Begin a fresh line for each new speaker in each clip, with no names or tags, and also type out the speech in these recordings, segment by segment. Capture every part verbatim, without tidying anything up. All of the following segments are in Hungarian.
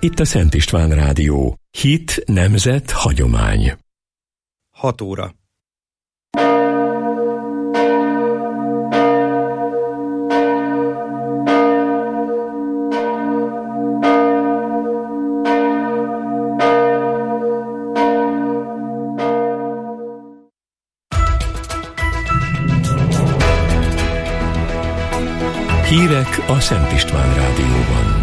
Itt a Szent István Rádió. Hit, nemzet, hagyomány.
hat óra.
Hírek a Szent István Rádióban.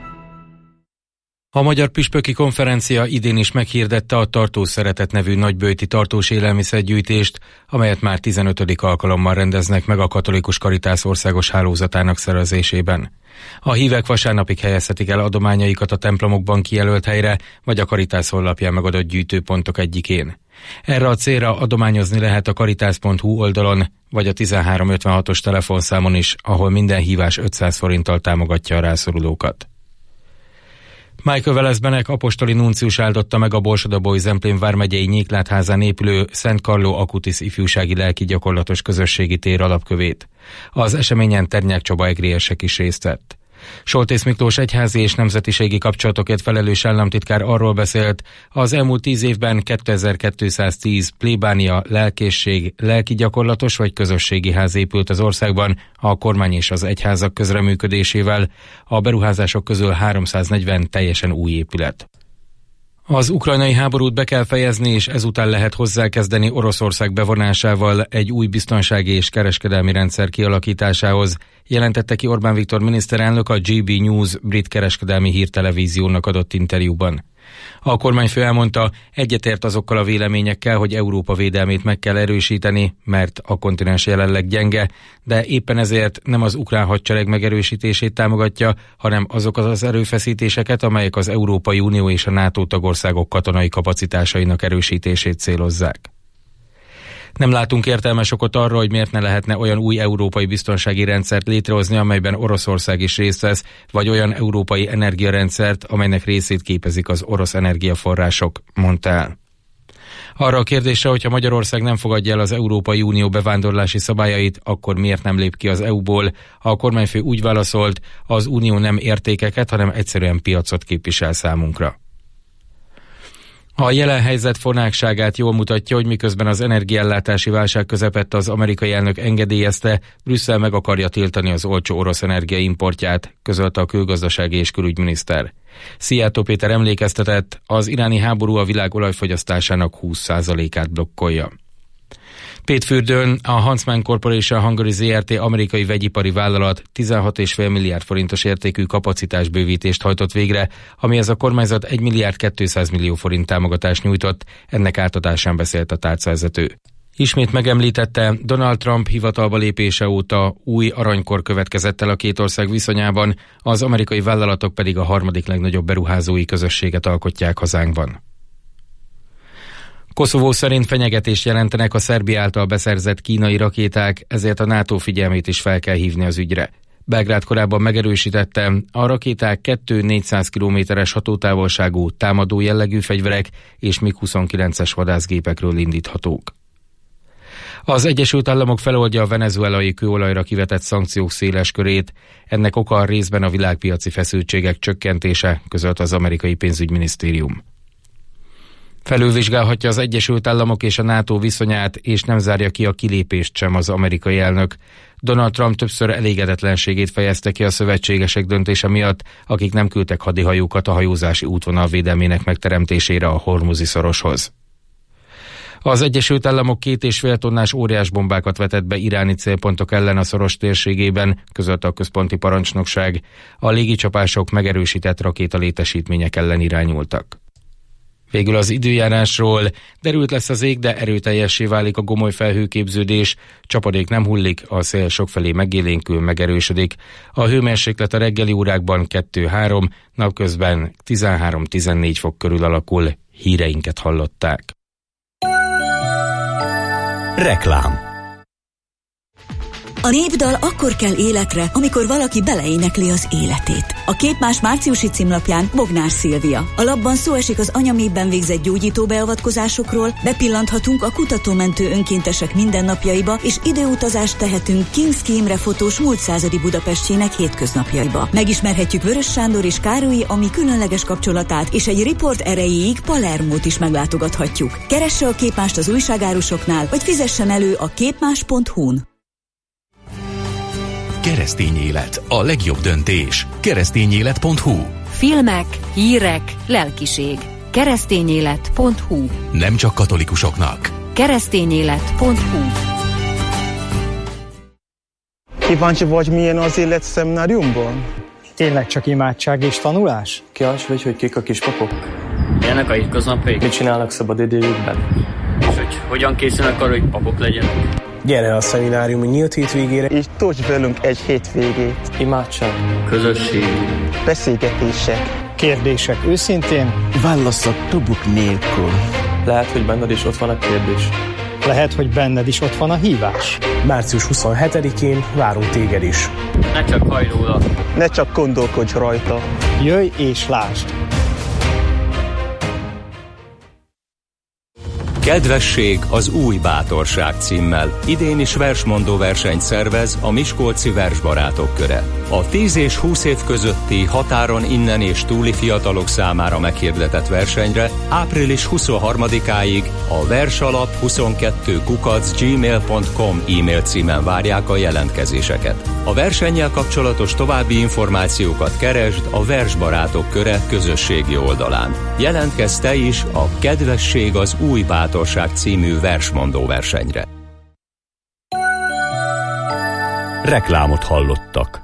A Magyar Püspöki Konferencia idén is meghirdette a Tartós Szeretet nevű nagyböjti tartós élelmiszergyűjtést, amelyet már tizenötödik alkalommal rendeznek meg a Katolikus Karitász országos hálózatának szervezésében. A hívek vasárnapig helyezhetik el adományaikat a templomokban kijelölt helyre, vagy a Karitász honlapján megadott gyűjtőpontok egyikén. Erre a célra adományozni lehet a karitász pont hu oldalon, vagy a tizenhárom ötvenhatos telefonszámon is, ahol minden hívás ötszáz forinttal támogatja a rászorulókat. Michael Velezbenek apostoli nuncius áldotta meg a Borsod-Abaúj-Zemplén vármegyei Nyéklátházán épülő Szent Carlo Acutis ifjúsági lelki gyakorlatos közösségi tér alapkövét. Az eseményen Ternyák Csaba egrélyesek is részt vett. Soltész Miklós egyházi és nemzetiségi kapcsolatokért felelős államtitkár arról beszélt, az elmúlt tíz évben kétezer-kétszáztíz plébánia, lelkészség, lelki gyakorlatos vagy közösségi ház épült az országban a kormány és az egyházak közreműködésével, a beruházások közül háromszáznegyven teljesen új épület. Az ukrajnai háborút be kell fejezni, és ezután lehet hozzákezdeni Oroszország bevonásával egy új biztonsági és kereskedelmi rendszer kialakításához, jelentette ki Orbán Viktor miniszterelnök a gé bé News brit kereskedelmi hírtelevíziónak adott interjúban. A kormányfő elmondta, egyetért azokkal a véleményekkel, hogy Európa védelmét meg kell erősíteni, mert a kontinens jelenleg gyenge, de éppen ezért nem az ukrán hadsereg megerősítését támogatja, hanem azokat az erőfeszítéseket, amelyek az Európai Unió és a NATO tagországok katonai kapacitásainak erősítését célozzák. Nem látunk értelmes okot arra, hogy miért ne lehetne olyan új európai biztonsági rendszert létrehozni, amelyben Oroszország is részt vesz, vagy olyan európai energiarendszert, amelynek részét képezik az orosz energiaforrások, mondta el. Arra a kérdésre, hogyha Magyarország nem fogadja el az Európai Unió bevándorlási szabályait, akkor miért nem lép ki az é u-ból? A kormányfő úgy válaszolt, az Unió nem értékeket, hanem egyszerűen piacot képvisel számunkra. A jelen helyzet fonákságát jól mutatja, hogy miközben az energiaellátási válság közepette az amerikai elnök engedélyezte, Brüsszel meg akarja tiltani az olcsó orosz energia importját, közölte a külgazdasági és külügyminiszter. Szijjártó Péter emlékeztetett, az iráni háború a világ olajfogyasztásának húsz százalékát blokkolja. Pétfürdőn a Huntsman Corporation Hungary zé er té amerikai vegyipari vállalat tizenhat egész öt milliárd forintos értékű kapacitásbővítést hajtott végre, amihez a kormányzat egy milliárd kétszáz millió forint támogatást nyújtott, ennek átadásán beszélt a tárcavezető. Ismét megemlítette, Donald Trump hivatalba lépése óta új aranykor következett el a két ország viszonyában, az amerikai vállalatok pedig a harmadik legnagyobb beruházói közösséget alkotják hazánkban. Koszovó szerint fenyegetést jelentenek a Szerbia által beszerzett kínai rakéták, ezért a NATO figyelmét is fel kell hívni az ügyre. Belgrád korábban megerősítette, a rakéták kettő-négyszáz kilométeres hatótávolságú támadó jellegű fegyverek és mig huszonkilences vadászgépekről indíthatók. Az Egyesült Államok feloldja a venezuelai kőolajra kivetett szankciók széles körét, ennek oka a részben a világpiaci feszültségek csökkentése, közölte az amerikai pénzügyminisztérium. Felülvizsgálhatja az Egyesült Államok és a NATO viszonyát, és nem zárja ki a kilépést sem az amerikai elnök. Donald Trump többször elégedetlenségét fejezte ki a szövetségesek döntése miatt, akik nem küldtek hadihajókat a hajózási útvonal védelmének megteremtésére a Hormuzi szoroshoz. Az Egyesült Államok két és fél tonnás óriásbombákat vetett be iráni célpontok ellen a szoros térségében, közölte a központi parancsnokság. A légicsapások megerősített rakétalétesítmények ellen irányultak. Végül az időjárásról: derült lesz az ég, de erőteljessé válik a gomoly felhőképződés, csapadék nem hullik, a szél sokfelé megélénkül, megerősödik. A hőmérséklet a reggeli órákban kettő-három, napközben tizenhárom-tizennégy fok körül alakul. Híreinket hallották.
Reklám.
A népdal akkor kell életre, amikor valaki beleénekli az életét. A Képmás márciusi címlapján Bognár Szilvia. A lapban szó esik az anyaméhben végzett gyógyító beavatkozásokról, bepillanthatunk a kutatómentő önkéntesek mindennapjaiba, és időutazást tehetünk Kinszki Imre fotós múlt századi Budapestjének hétköznapjaiba. Megismerhetjük Vörös Sándor és Károlyi Ami különleges kapcsolatát, és egy riport erejéig Palermót is meglátogathatjuk. Keresse a Képmást az újságárusoknál, vagy fizessen elő a képmás pont hu-n.
Keresztény élet, a legjobb döntés. keresztényélet pont hu.
Filmek, hírek, lelkiség. keresztényélet pont hu.
Nem csak katolikusoknak.
keresztényélet pont hu.
Kíváncsi vagy, milyen az élet szemináriumban?
Tényleg csak imádság és tanulás?
Kíváncsi vagy, hogy kik a kispapok?
Milyenek a hétköznapjaik?
Mit csinálnak szabadidejükben?
És hogy hogyan készülnek arra, hogy papok legyenek?
Gyere a szemináriumi nyílt hétvégére,
És tölts velünk egy hétvégét.
Imádság,
Közösség,
beszélgetések,
Kérdések őszintén,
válaszok tubuk nélkül.
lehet, hogy benned is ott van a kérdés.
lehet, hogy benned is ott van a hívás.
március huszonhetedikén várunk téged is.
ne csak hajj róla.
ne csak gondolkodj rajta.
Jöjj és lásd!
Kedvesség az új bátorság címmel idén is versmondó versenyt szervez a Miskolci Versbarátok Köre. A tíz és húsz év közötti határon innen és túli fiatalok számára meghirdetett versenyre április huszonharmadikáig a versalap huszonkettő kukac gmail pont com e-mail címen várják a jelentkezéseket. A versennyel kapcsolatos további információkat keresd a Versbarátok Köre közösségi oldalán. Jelentkezz te is a Kedvesség az új bátorság című versmondó versenyre.
Reklámot hallottak.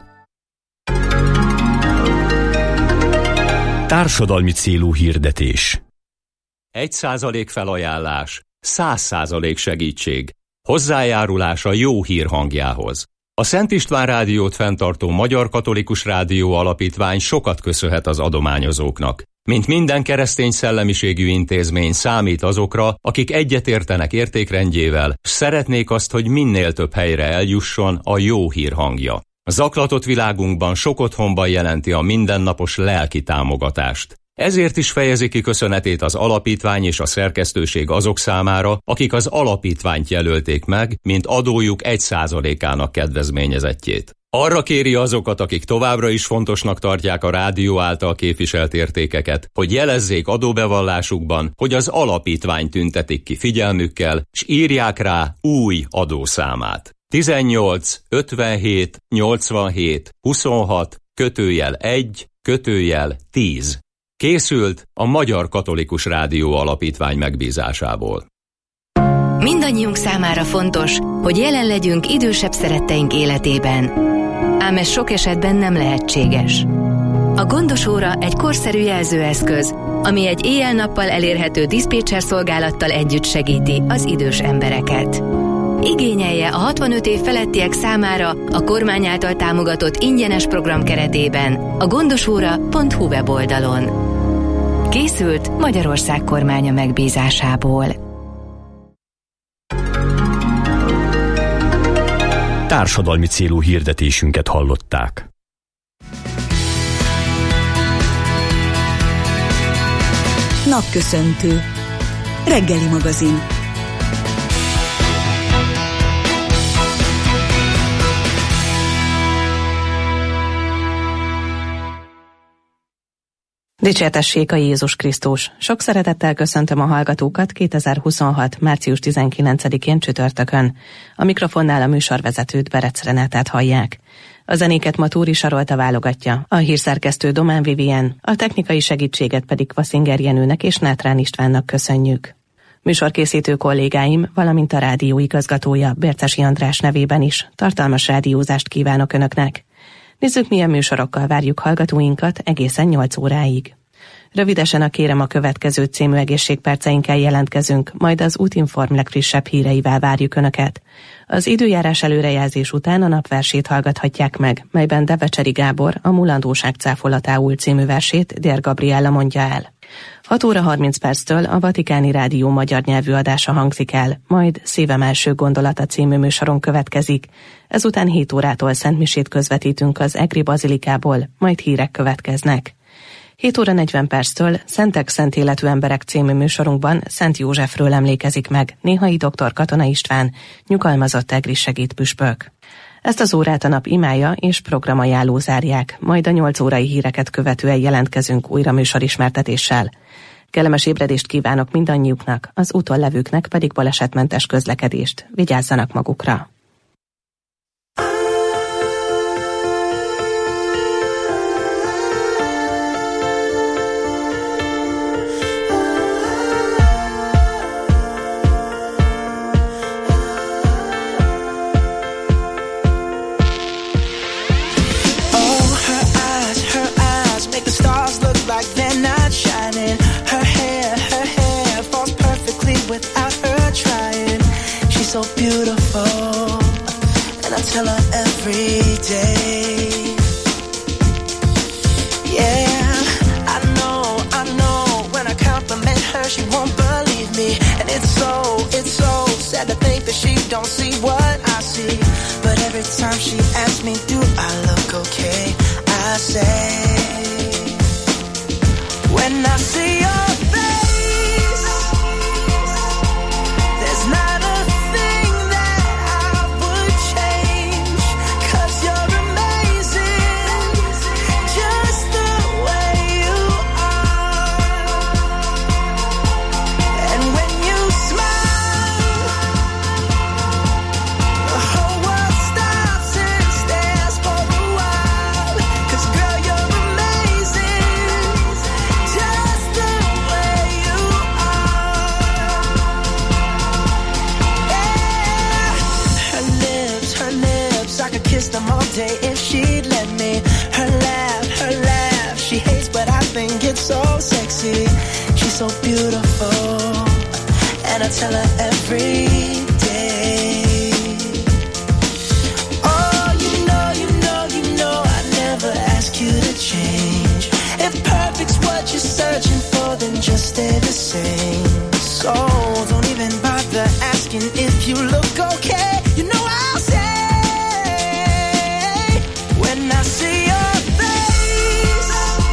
Társadalmi célú hirdetés.
Egy százalék felajánlás, száz százalék segítség. Hozzájárulás a jó hír hangjához. A Szent István Rádiót fenntartó Magyar Katolikus Rádió Alapítvány sokat köszönhet az adományozóknak. Mint minden keresztény szellemiségű intézmény számít azokra, akik egyetértenek értékrendjével, s szeretnék azt, hogy minél több helyre eljusson a jó hír hangja. A zaklatott világunkban sok otthonban jelenti a mindennapos lelki támogatást. Ezért is fejezi ki köszönetét az alapítvány és a szerkesztőség azok számára, akik az alapítványt jelölték meg, mint adójuk egy százalékának kedvezményezettjét. Arra kéri azokat, akik továbbra is fontosnak tartják a rádió által képviselt értékeket, hogy jelezzék adóbevallásukban, hogy az alapítvány tüntetik ki figyelmükkel, s írják rá új adószámát. tizennyolc ötvenhét nyolcvanhét huszonhat kötőjel egy kötőjel tíz. Készült a Magyar Katolikus Rádió Alapítvány megbízásából.
Mindannyiunk számára fontos, hogy jelen legyünk idősebb szeretteink életében. Ám ez sok esetben nem lehetséges. A Gondos Óra egy korszerű jelzőeszköz, ami egy éjjel-nappal elérhető diszpécser szolgálattal együtt segíti az idős embereket. Igényelje a hatvanöt év felettiek számára a kormány által támogatott ingyenes program keretében a gondosóra pont hu weboldalon. Készült Magyarország kormánya megbízásából.
Társadalmi célú hirdetésünket hallották.
Napköszöntő. Reggeli magazin.
Dicsértessék a Jézus Krisztus! Sok szeretettel köszöntöm a hallgatókat kétezer-huszonhat. március tizenkilencedikén csütörtökön. A mikrofonnál a műsorvezetőt, Berec Renátát hallják. A zenéket ma Túri Sarolta válogatja, a hírszerkesztő Domán Vivien, a technikai segítséget pedig Kvaszinger Jenőnek és Nátrán Istvánnak köszönjük. Műsorkészítő kollégáim, valamint a rádió igazgatója Bércesi András nevében is tartalmas rádiózást kívánok Önöknek. Nézzük, milyen műsorokkal várjuk hallgatóinkat egészen nyolc óráig. Rövidesen a Kérem a következő című egészségperceinkkel jelentkezünk, majd az Útinform legfrissebb híreivel várjuk Önöket. Az időjárás előrejelzés után a napversét hallgathatják meg, melyben Devecseri Gábor a Mulandóság cáfolatául című versét Dér Gabriella mondja el. hat óra harminc perctől a Vatikáni Rádió magyar nyelvű adása hangzik el, majd Szívem első gondolata című műsoron következik. Ezután hét órától szentmisét közvetítünk az Egri Bazilikából, majd hírek következnek. hét óra negyven perctől Szentek szent életű emberek című műsorunkban Szent Józsefről emlékezik meg Néhai doktor Katona István, nyugalmazott egri segédpüspök. Ezt az órát a nap imája és programajánló zárják, majd a nyolc órai híreket követően jelentkezünk újra műsorismertetéssel. Kellemes ébredést kívánok mindannyiuknak, az úton levőknek pedig balesetmentes közlekedést. Vigyázzanak magukra!
So beautiful, and I tell her every day. Yeah, I know, I know, when I compliment her, she won't believe me. And it's so, it's so sad to think that she don't see what I see. But every time she asks me, do I look okay? I say, when I see your face, there's not a them all day if she'd let me. Her laugh, her laugh, she hates but I think it's so sexy. She's so beautiful, and I tell her every day. Oh, you know, you know, you know I never ask you to change. If perfect's what you're searching for, then just stay the same. So don't even bother asking if you look okay. You know I'll say, when I see your face,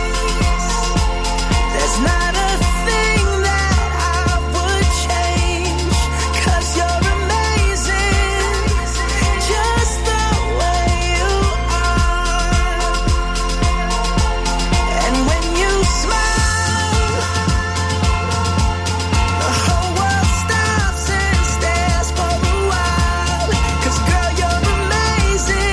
there's not a thing that I would change, 'cause you're amazing, just the way you are. And when you smile, the whole world stops and stares for a while, 'cause girl, you're amazing.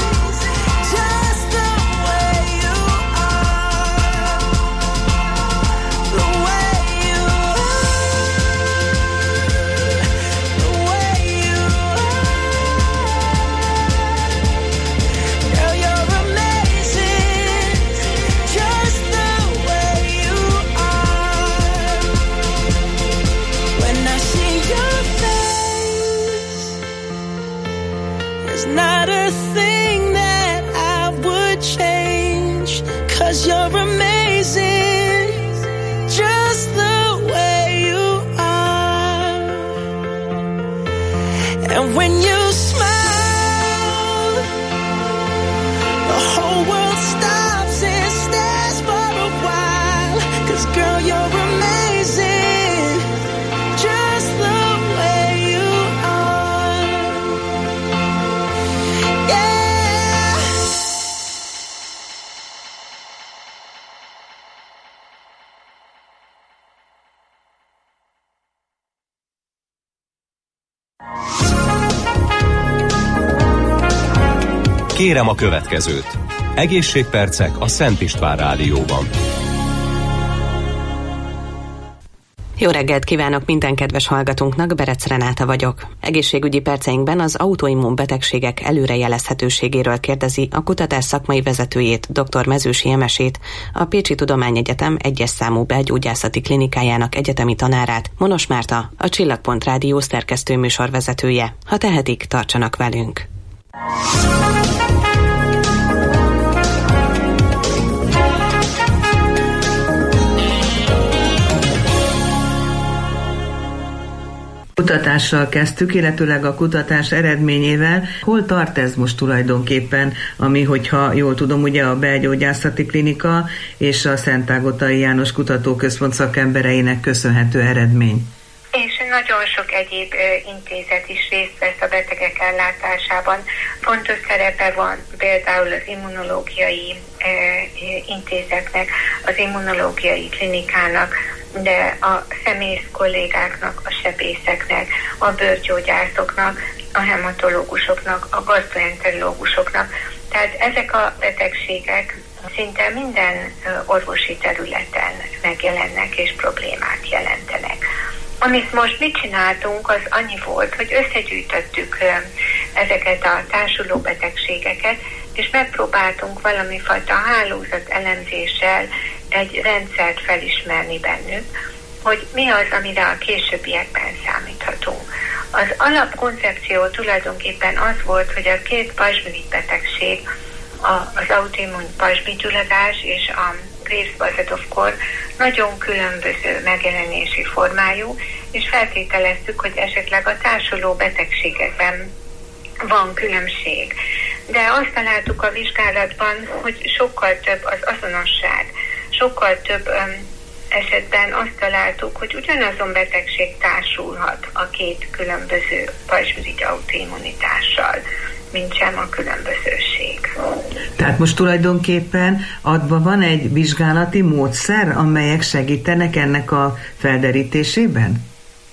Not a thing that I would change, 'cause you're amazing, just the way you are. And when you smile, the whole world stops and stares for a while, 'cause girl, you're amazing, just the way you are.
Kérem a következőt. Egészségpercek a Szent István Rádióban.
Jó reggelt kívánok minden kedves hallgatónknak, Berec Renáta vagyok. Egészségügyi perceinkben az autoimmun betegségek előrejelezhetőségéről kérdezi a kutatás szakmai vezetőjét, dr. Mezősi Emesét, a Pécsi Tudományegyetem egyes számú belgyógyászati klinikájának egyetemi tanárát, Monos Márta, a Csillagpont Rádió szerkesztő műsorvezetője. Ha tehetik, tartsanak velünk!
kutatással kezdtük, illetőleg a kutatás eredményével. Hol tart ez most tulajdonképpen, ami, hogyha jól tudom, ugye a Belgyógyászati Klinika és a Szentágotai János Kutatóközpont szakembereinek köszönhető eredmény?
És nagyon sok egyéb intézet is részt vesz a betegek ellátásában. Fontos szerepe van például az immunológiai intézetnek, az immunológiai klinikának, de a szemész kollégáknak, a sebészeknek, a bőrgyógyászoknak, a hematológusoknak, a gastroenterológusoknak. Tehát ezek a betegségek szinte minden orvosi területen megjelennek és problémát jelentenek. Amit most mit csináltunk, az annyi volt, hogy összegyűjtöttük ezeket a társuló betegségeket, és megpróbáltunk valami fajta hálózat elemzéssel egy rendszert felismerni bennük, hogy mi az, amire a későbbiekben számíthatunk. Az alapkoncepció tulajdonképpen az volt, hogy a két pajzsmirigy betegség, az autoimmun pajzsmirigygyulladás és a Graves-Basedov-kór nagyon különböző megjelenési formájú, és feltételeztük, hogy esetleg a társuló betegségekben van különbség. De azt találtuk a vizsgálatban, hogy sokkal több az azonosság, sokkal több um, esetben azt találtuk, hogy ugyanazon betegség társulhat a két különböző pajzsmirigy autoimmunitással, mint sem a különbözőség.
Tehát most tulajdonképpen adva van egy vizsgálati módszer, amelyek segítenek ennek a felderítésében?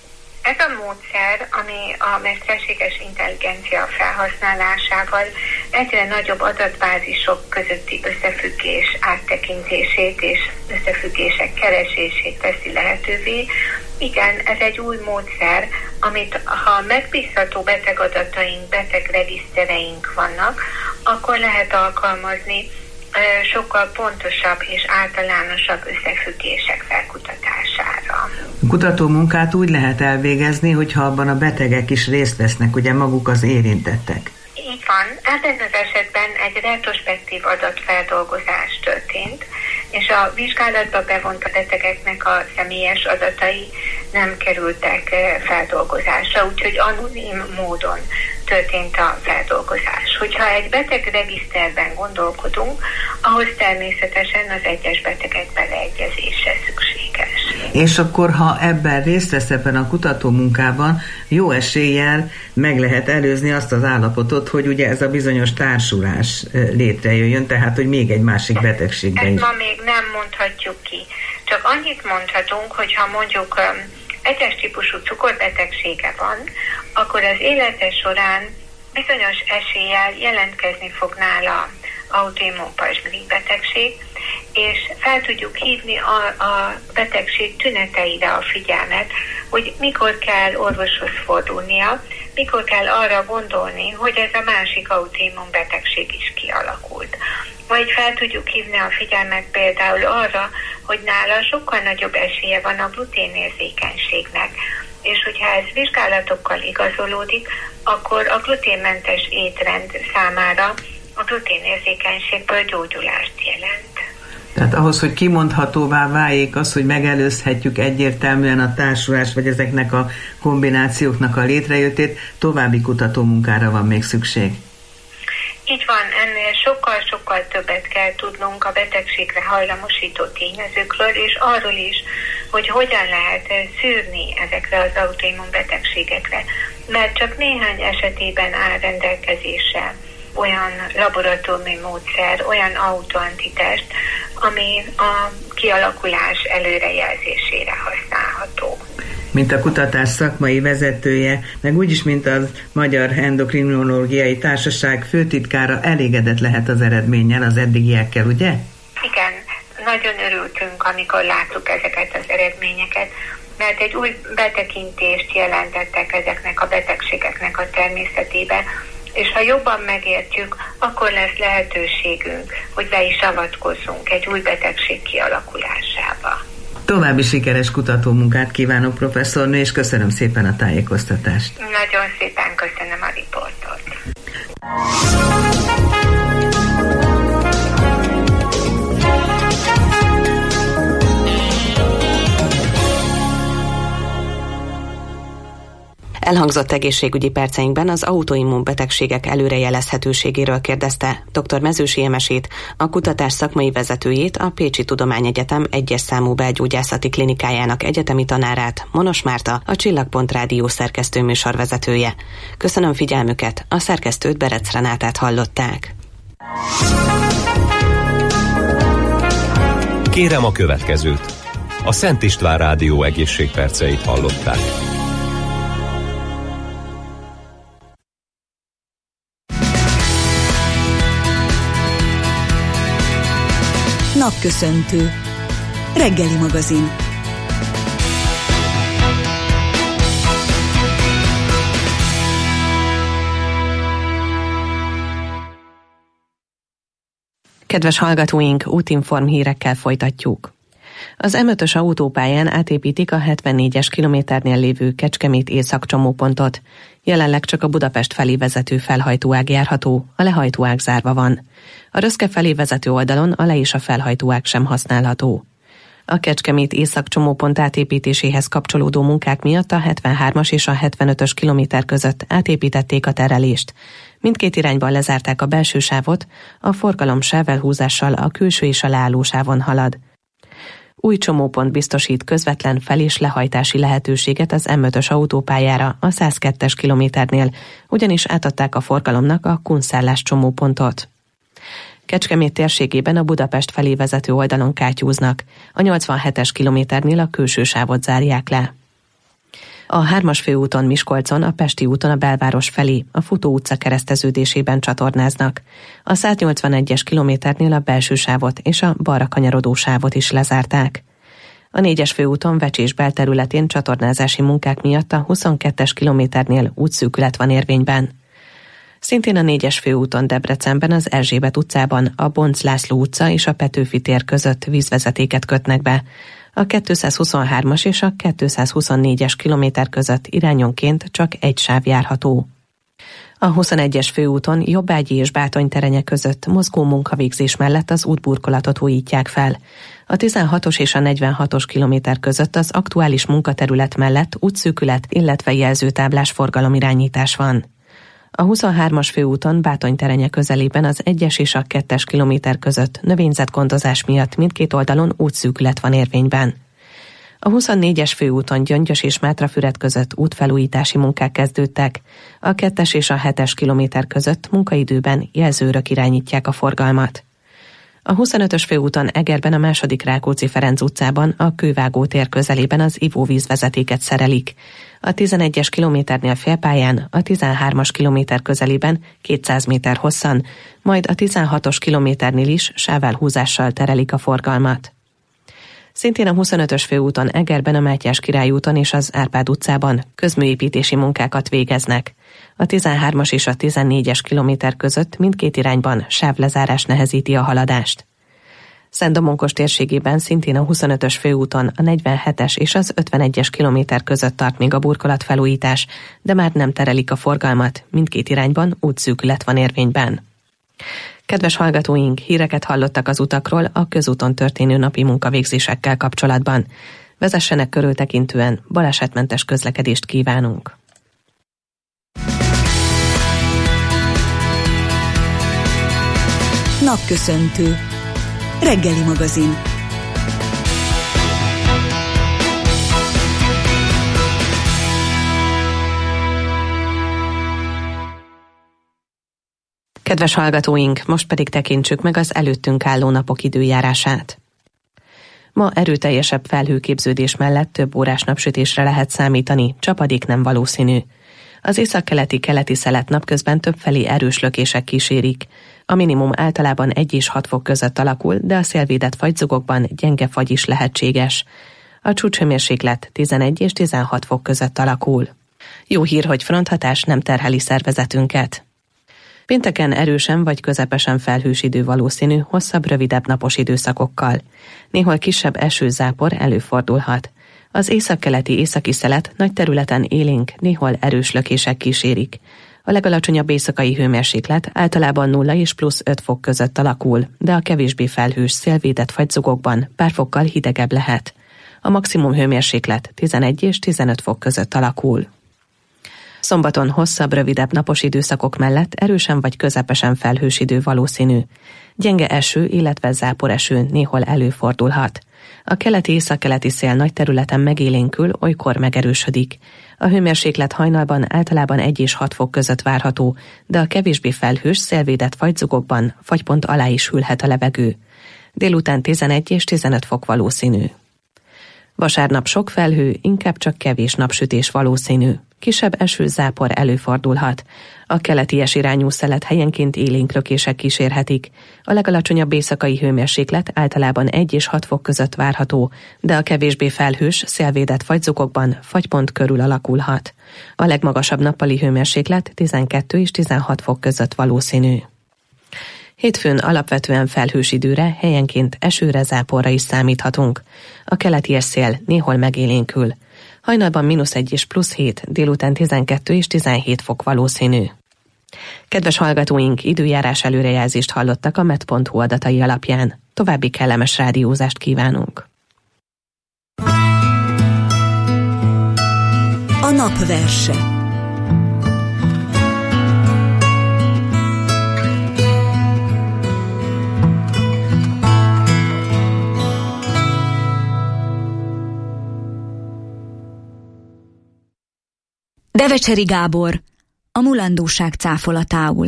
Ez a módszer, ami a mesterséges intelligencia felhasználásával egyre nagyobb adatbázisok közötti összefüggés áttekintését és összefüggések keresését teszi lehetővé. Igen, ez egy új módszer, amit ha megbízható betegadataink, betegregisztereink vannak, akkor lehet alkalmazni sokkal pontosabb és általánosabb összefüggések felkutatására.
A kutatómunkát úgy lehet elvégezni, hogyha abban a betegek is részt vesznek, ugye maguk az érintettek.
Így van. Ebben az esetben egy retrospektív adatfeldolgozás történt, és a vizsgálatba bevont a betegeknek a személyes adatai nem kerültek feldolgozásra, úgyhogy anonim módon történt a feldolgozás. Hogyha egy betegregiszterben gondolkodunk, ahhoz természetesen az egyes betegek beleegyezése szükséges.
És akkor, ha ebben részt vesz ebben a kutatómunkában, jó eséllyel meg lehet előzni azt az állapotot, hogy ugye ez a bizonyos társulás létrejöjjön, tehát, hogy még egy másik betegségben is.
Ezt ma még nem mondhatjuk ki. Csak annyit mondhatunk, hogy ha mondjuk egyes típusú cukorbetegsége van, akkor az élete során bizonyos eséllyel jelentkezni fog nála autoimmun pajzsmirigy betegség, és fel tudjuk hívni a, a betegség tüneteire a figyelmet, hogy mikor kell orvoshoz fordulnia, mikor kell arra gondolni, hogy ez a másik autoimmun betegség is kialakult. Vagy fel tudjuk hívni a figyelmet például arra, hogy nála sokkal nagyobb esélye van a gluténérzékenységnek, és hogyha ez vizsgálatokkal igazolódik, akkor a gluténmentes étrend számára a gluténérzékenységből gyógyulást jelent.
Tehát ahhoz, hogy kimondhatóvá váljék az, hogy megelőzhetjük egyértelműen a társulás, vagy ezeknek a kombinációknak a létrejöttét, további kutatómunkára van még szükség.
Így van, ennél sokkal-sokkal többet kell tudnunk a betegségre hajlamosító tényezőkről, és arról is, hogy hogyan lehet szűrni ezekre az autoimmun betegségekre, mert csak néhány esetében áll rendelkezésre olyan laboratóriumi módszer, olyan autoantitest, ami a kialakulás előrejelzésére használható.
Mint a kutatás szakmai vezetője, meg úgyis, mint az Magyar Endokrinológiai Társaság főtitkára, elégedett lehet az eredménnyel, az eddigiekkel, ugye?
Igen, nagyon örültünk, amikor láttuk ezeket az eredményeket, mert egy új betekintést jelentettek ezeknek a betegségeknek a természetébe, és ha jobban megértjük, akkor lesz lehetőségünk, hogy be is avatkozzunk egy új betegség kialakulásába.
További sikeres kutatómunkát kívánok, professzornő, és köszönöm szépen a tájékoztatást.
Nagyon szépen köszönöm a riportot.
Elhangzott egészségügyi perceinkben az autoimmunbetegségek előrejelezhetőségéről kérdezte dr. Mezősi Emesét, a kutatás szakmai vezetőjét, a Pécsi Tudományegyetem egyes számú belgyógyászati klinikájának egyetemi tanárát, Monos Márta, a Csillagpont Rádió szerkesztő műsorvezetője. Köszönöm figyelmüket, a szerkesztőt, Berec Renátát hallották.
Kérem a következőt. A Szent István Rádió egészségperceit hallották.
Napköszöntő. Reggeli magazin.
Kedves hallgatóink, útinform hírekkel folytatjuk. Az em ötös autópályán átépítik a hetvennégyes kilométernél lévő Kecskemét észak csomópontot. Jelenleg csak a Budapest felé vezető felhajtóág járható, a lehajtóág zárva van. A Röszke felé vezető oldalon a le- és a felhajtóág sem használható. A Kecskemét észak csomópont átépítéséhez kapcsolódó munkák miatt a hetvenhármas és a hetvenötös kilométer között átépítették a terelést. Mindkét irányban lezárták a belső sávot, a forgalom sávelhúzással a külső és a leálló sávon halad. Új csomópont biztosít közvetlen fel- és lehajtási lehetőséget az em ötös autópályára a száz kettes kilométernél, ugyanis átadták a forgalomnak a Kunszállás csomópontot. Kecskemét térségében a Budapest felé vezető oldalon kátyúznak, a nyolcvanhetes kilométernél a külső sávot zárják le. A hármas főúton Miskolcon, a Pesti úton a belváros felé, a Futó utca kereszteződésében csatornáznak. A száznyolcvanegyes kilométernél a belső sávot és a balra kanyarodó sávot is lezárták. A négyes főúton Vecsés belterületén csatornázási munkák miatt a huszonkettes kilométernél útszűkület van érvényben. Szintén a négyes főúton Debrecenben az Erzsébet utcában a Bonc László utca és a Petőfi tér között vízvezetéket kötnek be. A kétszázhuszonhármas és a kétszázhuszonnégyes kilométer között irányonként csak egy sáv járható. A huszonegyes főúton Jobbágyi és Bátony terenye között mozgó munkavégzés mellett az útburkolatot újítják fel. A tizenhatos és a negyvenhatos kilométer között az aktuális munkaterület mellett útszűkület, illetve jelzőtáblás forgalomirányítás van. A huszonhármas főúton Bátony terenye közelében az egyes és a kettes kilométer között növényzetgondozás miatt mindkét oldalon útszűkület van érvényben. A huszonnégyes főúton Gyöngyös és Mátrafüred között útfelújítási munkák kezdődtek. A kettes és a hetes kilométer között munkaidőben jelzőrök irányítják a forgalmat. A huszonötös főúton Egerben a második Rákóczi-Ferenc utcában a Kővágó tér közelében az ivóvízvezetéket szerelik. A tizenegyes kilométernél félpályán, a tizenhármas kilométer közelében kétszáz méter hosszan, majd a tizenhatos kilométernél is sávelhúzással terelik a forgalmat. Szintén a huszonötös főúton Egerben a Mátyás Király úton és az Árpád utcában közműépítési munkákat végeznek. A tizenhármas és a tizennégyes kilométer között mindkét irányban sávlezárás nehezíti a haladást. Szent-Domonkos térségében szintén a huszonötös főúton a negyvenhetes és az ötvenegyes kilométer között tart még a burkolatfelújítás, de már nem terelik a forgalmat, mindkét irányban útszűkület van érvényben. Kedves hallgatóink, híreket hallottak az utakról a közúton történő napi munkavégzésekkel kapcsolatban. Vezessenek körültekintően, balesetmentes közlekedést kívánunk!
Napköszöntő. Reggeli magazin.
Kedves hallgatóink, most pedig tekintsük meg az előttünk álló napok időjárását. Ma erőteljesebb felhőképződés mellett több órás napsütésre lehet számítani, csapadék nem valószínű. Az északkeleti keleti szelet napközben többfelé erős lökések kísérik. A minimum általában egy és hat fok között alakul, de a szélvédett fagyzugokban gyenge fagy is lehetséges. A csúcshőmérséklet tizenegy és tizenhat fok között alakul. Jó hír, hogy fronthatás nem terheli szervezetünket. Pénteken erősen vagy közepesen felhős idő valószínű, hosszabb, rövidebb napos időszakokkal. Néhol kisebb esőzápor előfordulhat. Az északkeleti északi szelet nagy területen élénk, néhol erős lökések kísérik. A legalacsonyabb éjszakai hőmérséklet általában nulla és plusz öt fok között alakul, de a kevésbé felhős szélvédett fagyzugokban pár fokkal hidegebb lehet. A maximum hőmérséklet tizenegy és tizenöt fok között alakul. Szombaton hosszabb, rövidebb napos időszakok mellett erősen vagy közepesen felhős idő valószínű. Gyenge eső, illetve záporeső néhol előfordulhat. A keleti északkeleti szél nagy területen megélénkül, olykor megerősödik. A hőmérséklet hajnalban általában egy és hat fok között várható, de a kevésbé felhős, szélvédett fagyzugokban fagypont alá is hűlhet a levegő. Délután tizenegy és tizenöt fok valószínű. Vasárnap sok felhő, inkább csak kevés napsütés valószínű. Kisebb eső-zápor előfordulhat. A keleti irányú szelet helyenként élénk lökések kísérhetik. A legalacsonyabb éjszakai hőmérséklet általában egy és hat fok között várható, de a kevésbé felhős, szélvédett fagyzugokban fagypont körül alakulhat. A legmagasabb nappali hőmérséklet tizenkét és tizenhat fok között valószínű. Hétfőn alapvetően felhős időre, helyenként esőre, záporra is számíthatunk. A keleti szél néhol megélénkül. Hajnalban mínusz egy és plusz hét, délután tizenkét és tizenhét fok valószínű. Kedves hallgatóink, időjárás előrejelzést hallottak a met pont hu adatai alapján. További kellemes rádiózást kívánunk.
A napverse.
Devecseri Gábor, a mulandóság cáfolatául.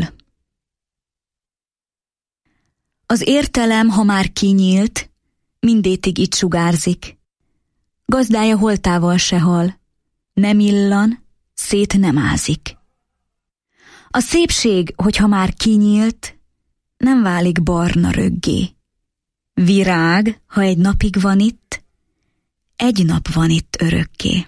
Az értelem, ha már kinyílt, mindétig itt sugárzik. Gazdája holtával se hal, nem illan, szét nem ázik. A szépség, hogyha már kinyílt, nem válik barna röggé. Virág, ha egy napig van itt, egy nap van itt örökké.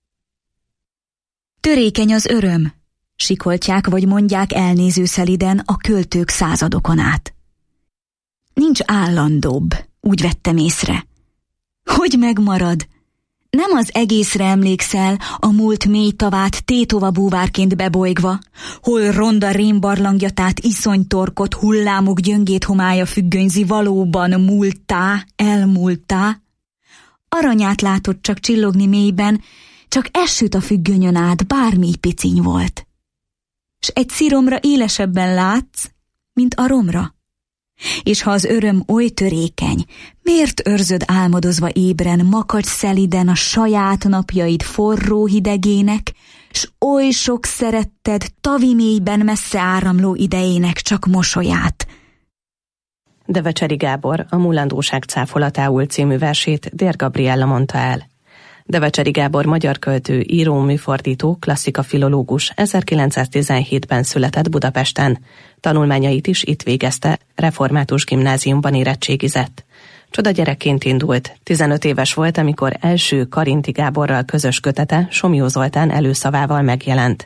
Törékeny az öröm, sikoltják vagy mondják elnéző szeliden a költők századokon át. Nincs állandóbb, úgy vettem észre. Hogy megmarad? Nem az egészre emlékszel, a múlt mély tavát tétova búvárként bebolygva, hol ronda rémbarlangjatát iszonytorkot hullámok gyöngét homája függönyzi valóban múltá, elmúltá? Aranyát látod csak csillogni mélyben, csak esőt a függönyön át, bármi piciny volt. S egy sziromra élesebben látsz, mint a romra. És ha az öröm oly törékeny, miért őrzöd álmodozva ébren, makacs szeliden a saját napjaid forró hidegének, s oly sok szeretted tavi mélyben messze áramló idejének csak mosolyát?
Devecseri Gábor a Mulandóság cáfolatául című versét Dér Gabriella mondta el. Devecseri Gábor magyar költő, író, műfordító, klasszika-filológus ezerkilencszáztizenhétben született Budapesten. Tanulmányait is itt végezte, református gimnáziumban érettségizett. Csodagyerekként indult, tizenöt éves volt, amikor első Karinti Gáborral közös kötete Somlyó Zoltán előszavával megjelent.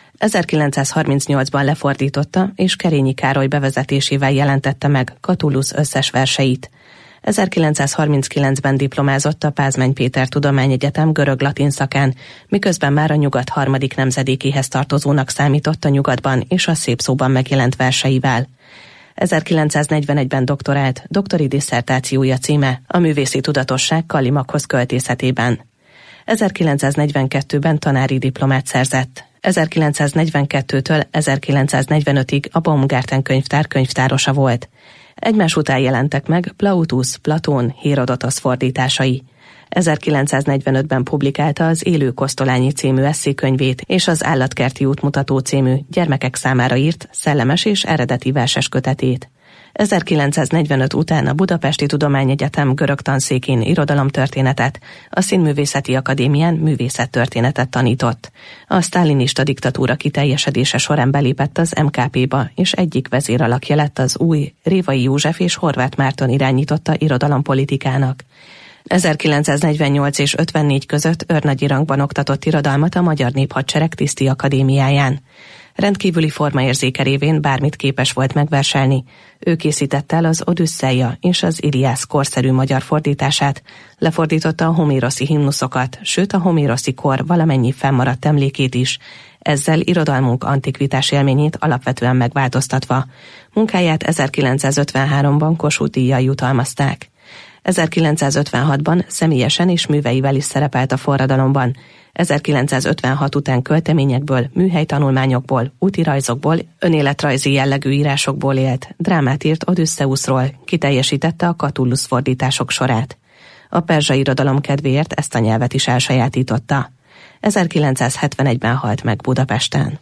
ezerkilencszázharmincnyolcban lefordította és Kerényi Károly bevezetésével jelentette meg Catullus összes verseit. ezerkilencszázharminckilencben diplomázott a Pázmány Péter Tudományegyetem görög-latin szakán, miközben már a nyugat harmadik nemzedékéhez tartozónak számított a nyugatban és a szép szóban megjelent verseivel. ezerkilencszáznegyvenegyben doktorált, doktori disszertációja címe a művészi tudatosság Kallimakhoz költészetében. ezerkilencszáznegyvenkettőben tanári diplomát szerzett. ezerkilencszáznegyvenkettőtől ezerkilencszáznegyvenötig a Baumgarten könyvtár könyvtárosa volt. Egymás után jelentek meg Plautus, Platón, Hérodotosz fordításai. ezerkilencszáznegyvenötben publikálta az Élő Kosztolányi című esszékönyvét és az Állatkerti útmutató című gyermekek számára írt szellemes és eredeti verses kötetét. ezerkilencszáznegyvenöt után a Budapesti Tudományegyetem görög tanszékén irodalomtörténetet, a Színművészeti Akadémián művészettörténetet tanított. A sztálinista diktatúra kiteljesedése során belépett az em ká pé-ba, és egyik vezéralakja lett az új Révai József és Horváth Márton irányította irodalompolitikának. ezerkilencszáznegyvennyolc és ötvennégy között őrnagyi rangban oktatott irodalmat a Magyar Néphadsereg Tiszti Akadémiáján. Rendkívüli formaérzéke révén bármit képes volt megverselni. Ő készítette el az Odüsszeia és az Iliász korszerű magyar fordítását, lefordította a homéroszi himnuszokat, sőt a homéroszi kor valamennyi fennmaradt emlékét is, ezzel irodalmunk antikvitás élményét alapvetően megváltoztatva. Munkáját ezerkilencszázötvenháromban Kossuth-díjjal jutalmazták. ezerkilencszázötvenhatban személyesen és műveivel is szerepelt a forradalomban. ezerkilencszázötvenhat után költeményekből, műhelytanulmányokból, útirajzokból, önéletrajzi jellegű írásokból élt, drámát írt Odüsszeuszról, kiteljesítette a Catullus fordítások sorát. A perzsa irodalom kedvéért ezt a nyelvet is elsajátította. ezerkilencszázhetvenegyben halt meg Budapesten.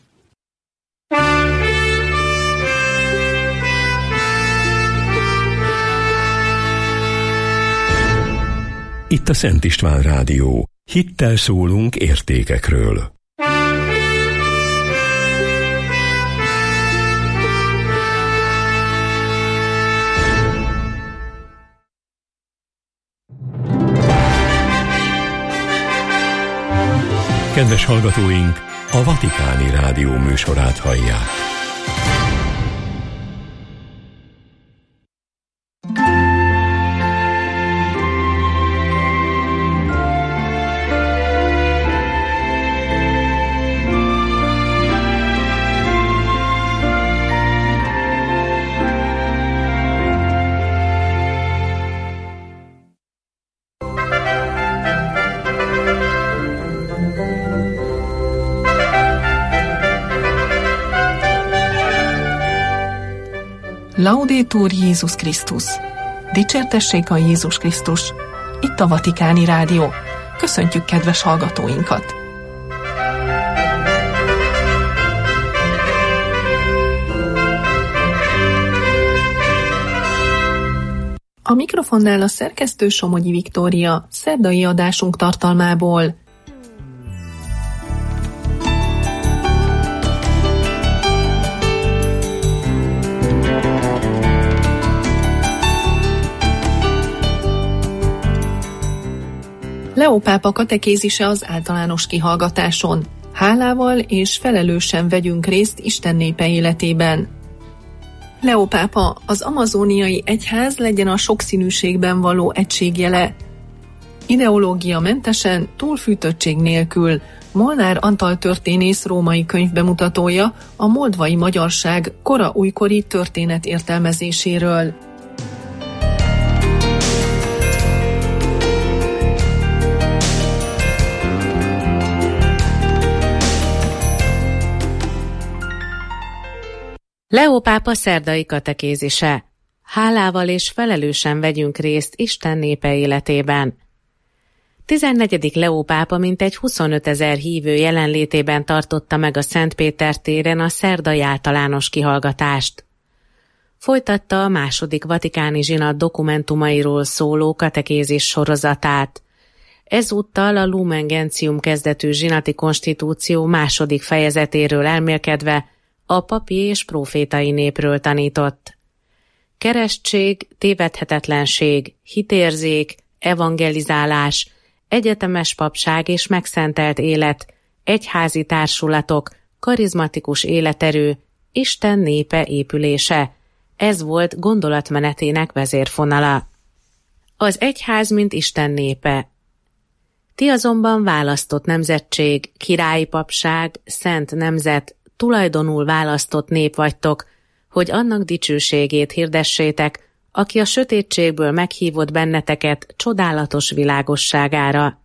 Itt a Szent István Rádió. Hittel szólunk értékekről. Kedves hallgatóink, a Vatikáni Rádió műsorát hallják.
Laudetur Jézus Krisztus! Dicsértessék a Jézus Krisztus! Itt a Vatikáni Rádió. Köszöntjük kedves hallgatóinkat! A mikrofonnál a szerkesztő Somogyi Viktória, szerdai adásunk tartalmából. Leó pápa katekézise az általános kihallgatáson. Hálával és felelősen vegyünk részt Isten népe életében. Leó pápa, az amazóniai egyház legyen a sokszínűségben való egységjele. Ideológia mentesen, túlfűtöttség nélkül. Molnár Antal történész római könyvbemutatója a moldvai magyarság kora újkori történet értelmezéséről.
Leó pápa szerdai katekézise. Hálával és felelősen vegyünk részt Isten népe életében. tizennegyedik Leó pápa mintegy huszonötezer hívő jelenlétében tartotta meg a Szent Péter téren a szerdai általános kihallgatást. Folytatta a második vatikáni zsinat dokumentumairól szóló katekézis sorozatát. Ezúttal a Lumen Gentium kezdetű zsinati konstitúció második fejezetéről elmélkedve a papi és prófétai népről tanított. Keresztség, tévedhetetlenség, hitérzék, evangelizálás, egyetemes papság és megszentelt élet, egyházi társulatok, karizmatikus életerő, Isten népe épülése. Ez volt gondolatmenetének vezérfonala. Az egyház, mint Isten népe. Ti azonban választott nemzetség, királyi papság, szent nemzet, tulajdonul választott nép vagytok, hogy annak dicsőségét hirdessétek, aki a sötétségből meghívott benneteket csodálatos világosságára.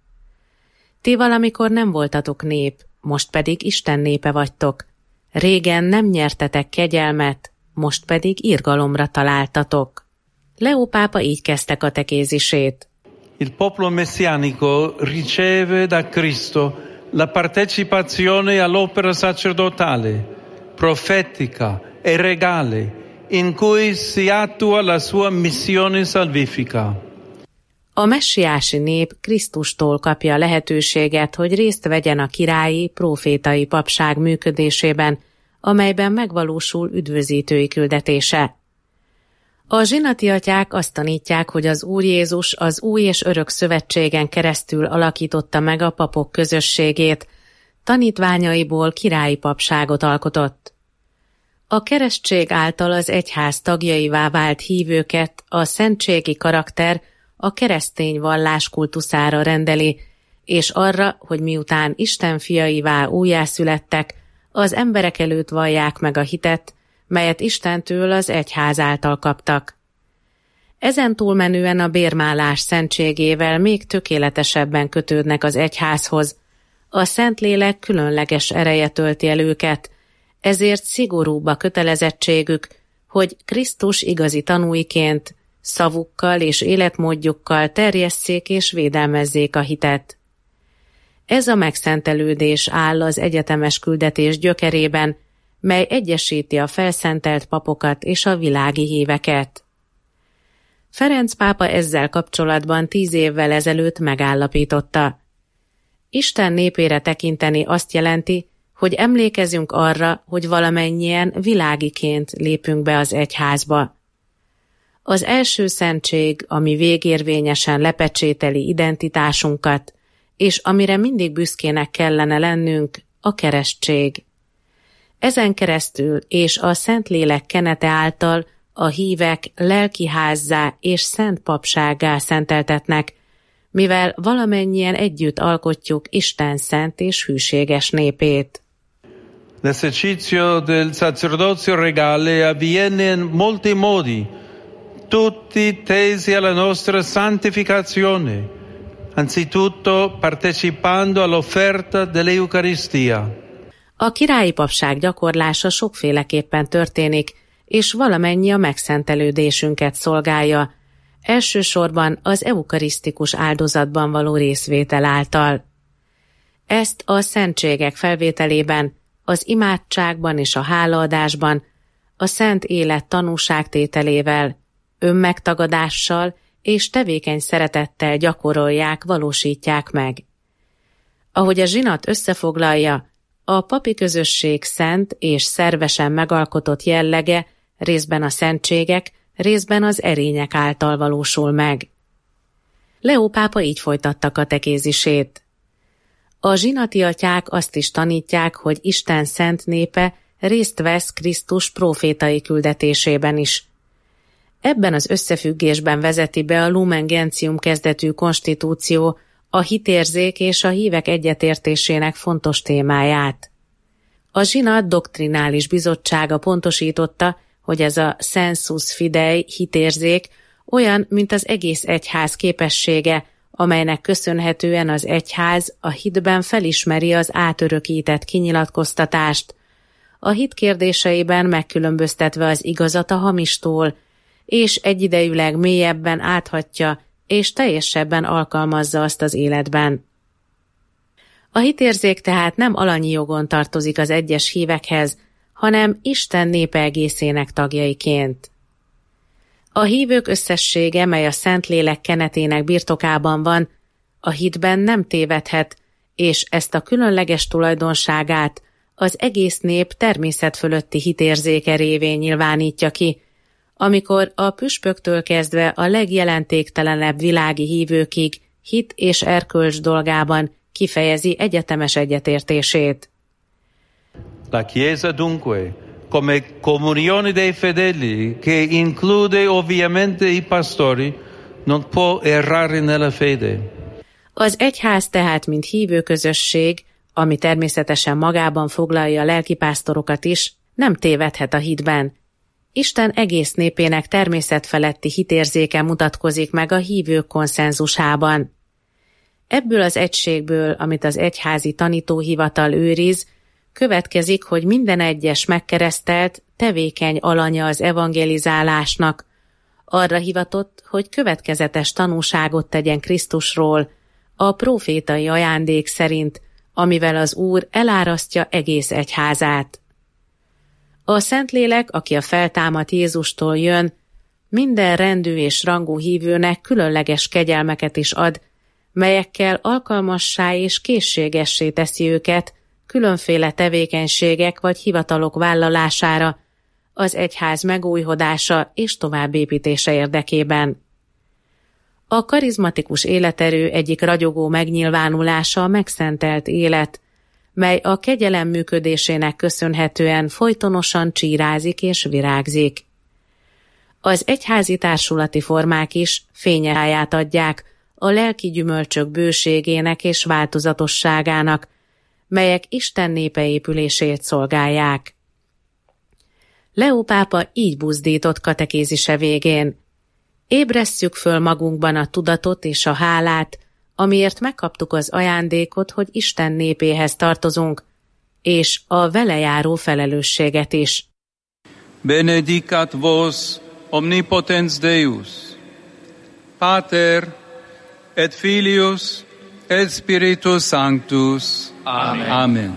Ti valamikor nem voltatok nép, most pedig Isten népe vagytok. Régen nem nyertetek kegyelmet, most pedig irgalomra találtatok. Leó pápa így kezdte katekézisét.
Il popolo messianico riceve da Cristo la partecipazione all'opera sacerdotale, profetica e regale, in cui si attua la sua missione salvifica.
A messiási nép Krisztustól kapja a lehetőséget, hogy részt vegyen a királyi, prófétai papság működésében, amelyben megvalósul üdvözítői küldetése. A zsinati atyák azt tanítják, hogy az Úr Jézus az új és örök szövetségen keresztül alakította meg a papok közösségét, tanítványaiból királyi papságot alkotott. A keresztség által az egyház tagjaivá vált hívőket a szentségi karakter a keresztény vallás kultuszára rendeli, és arra, hogy miután Isten fiaivá újjászülettek, az emberek előtt vallják meg a hitet, melyet Istentől az egyház által kaptak. Ezen túlmenően a bérmálás szentségével még tökéletesebben kötődnek az egyházhoz, A Szentlélek különleges ereje tölti el őket, ezért szigorúbb a kötelezettségük, hogy Krisztus igazi tanúiként, szavukkal és életmódjukkal terjesszék és védelmezzék a hitet. Ez a megszentelődés áll az egyetemes küldetés gyökerében, mely egyesíti a felszentelt papokat és a világi híveket. Ferenc pápa ezzel kapcsolatban tíz évvel ezelőtt megállapította: Isten népére tekinteni azt jelenti, hogy emlékezünk arra, hogy valamennyien világiként lépünk be az egyházba. Az első szentség, ami végérvényesen lepecsételi identitásunkat, és amire mindig büszkének kellene lennünk, a keresztség. Ezen keresztül és a Szentlélek kenete által a hívek lelkiházzá és szent papsággá szenteltetnek, mivel valamennyien együtt alkotjuk Isten szent és hűséges népét.
L'esercizio del sacerdozio regale avviene in molti modi, tutti tesi alla nostra santificazione, anzitutto partecipando all'offerta dell'Eucaristia.
A királyi papság gyakorlása sokféleképpen történik, és valamennyi a megszentelődésünket szolgálja, elsősorban az eukarisztikus áldozatban való részvétel által. Ezt a szentségek felvételében, az imádságban és a hálaadásban, a szent élet tanúságtételével, önmegtagadással és tevékeny szeretettel gyakorolják, valósítják meg. Ahogy a zsinat összefoglalja, a papi közösség szent és szervesen megalkotott jellege részben a szentségek, részben az erények által valósul meg. Leó pápa így folytatta katekézisét. A zsinati atyák azt is tanítják, hogy Isten szent népe részt vesz Krisztus prófétai küldetésében is. Ebben az összefüggésben vezeti be a Lumen Gentium kezdetű konstitúció a hitérzék és a hívek egyetértésének fontos témáját. A zsinat doktrinális bizottsága pontosította, hogy ez a sensus fidei hitérzék olyan, mint az egész egyház képessége, amelynek köszönhetően az egyház a hitben felismeri az átörökített kinyilatkoztatást, a hit kérdéseiben megkülönböztetve az igazat a hamistól, és egyidejűleg mélyebben áthatja és teljesebben alkalmazza azt az életben. A hitérzék tehát nem alanyi jogon tartozik az egyes hívekhez, hanem Isten népe egészének tagjaiként. A hívők összessége, mely a Szentlélek kenetének birtokában van, a hitben nem tévedhet, és ezt a különleges tulajdonságát az egész nép természet fölötti hitérzéke révén nyilvánítja ki, amikor a püspöktől kezdve a legjelentéktelenebb világi hívőkig hit és erkölcs dolgában kifejezi egyetemes egyetértését.
La Chiesa dunque, come comunione dei fedeli, che include ovviamente i pastori, non può errare nella fede.
Az egyház tehát, mint hívőközösség, ami természetesen magában foglalja a lelkipásztorokat is, nem tévedhet a hitben. Isten egész népének természetfeletti hitérzéke mutatkozik meg a hívők konszenzusában. Ebből az egységből, amit az egyházi tanítóhivatal őriz, következik, hogy minden egyes megkeresztelt, tevékeny alanya az evangelizálásnak, arra hivatott, hogy következetes tanúságot tegyen Krisztusról, a prófétai ajándék szerint, amivel az Úr elárasztja egész egyházát. A Szentlélek, aki a feltámadt Jézustól jön, minden rendű és rangú hívőnek különleges kegyelmeket is ad, melyekkel alkalmassá és készségessé teszi őket különféle tevékenységek vagy hivatalok vállalására, az egyház megújhodása és továbbépítése érdekében. A karizmatikus életerő egyik ragyogó megnyilvánulása a megszentelt élet, mely a kegyelem működésének köszönhetően folytonosan csírázik és virágzik. Az egyházi társulati formák is fényeháját adják a lelki gyümölcsök bőségének és változatosságának, melyek Isten népe épülését szolgálják. Leó pápa így buzdított katekézise végén: ébresszük föl magunkban a tudatot és a hálát
amiért megkaptuk az ajándékot, hogy Isten népéhez tartozunk, és a vele járó felelősséget is.
Benedicat vos omnipotens Deus, Pater et Filius et Spiritus Sanctus. Amen. Amen.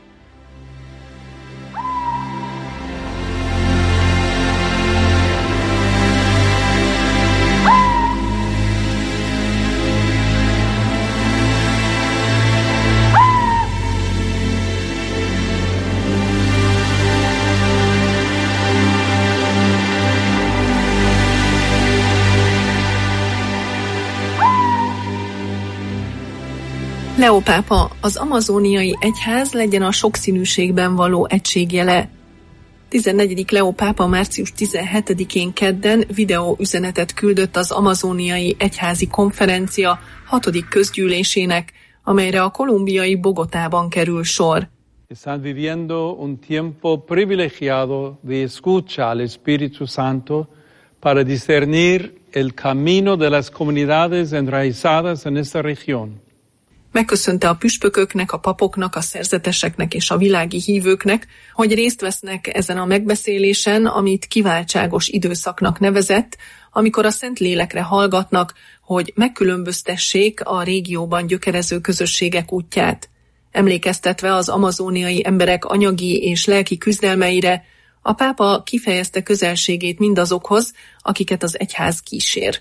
Leó pápa, az amazóniai egyház legyen a sokszínűségben való egységjele. tizennegyedik Leó pápa március tizenhetedikén kedden videóüzenetet küldött az amazóniai egyházi konferencia hatodik közgyűlésének, amelyre a kolumbiai Bogotában kerül sor.
Están viviendo un tiempo privilegiado de escucha al Espíritu Santo para discernir el camino de las comunidades enraizadas en esta región.
Megköszönte a püspököknek, a papoknak, a szerzeteseknek és a világi hívőknek, hogy részt vesznek ezen a megbeszélésen, amit kiváltságos időszaknak nevezett, amikor a Szentlélekre hallgatnak, hogy megkülönböztessék a régióban gyökerező közösségek útját. Emlékeztetve az amazóniai emberek anyagi és lelki küzdelmeire, a pápa kifejezte közelségét mindazokhoz, akiket az egyház kísér.